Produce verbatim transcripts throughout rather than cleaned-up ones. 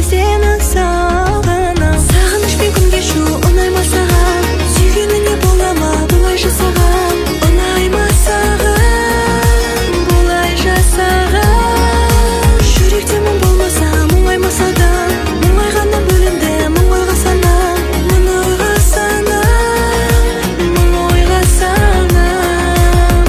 сені сағынам. Сағынышпен күн кешу ұнай ма саған? Сүйгеніңе бола ма бұлай жасаған? Ұнай ма саған бұлай жасаған? Жүректе мұң болмаса мұңаймаса да, мұңайғаннан бөлінді мұң ойға санам. Мұң ойға санам, мұң ойға санам.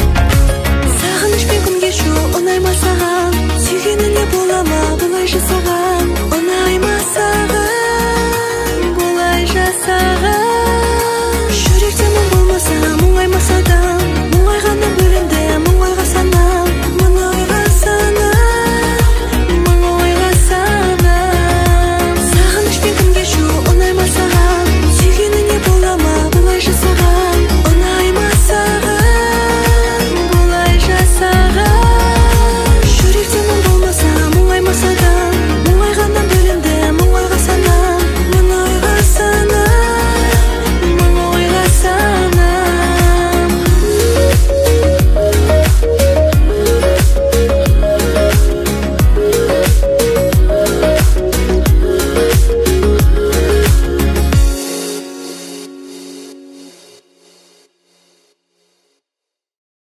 Сағынышпен күн кешу ұнай ма саған? Сүйгеніңе бола ма бұлай жасаған?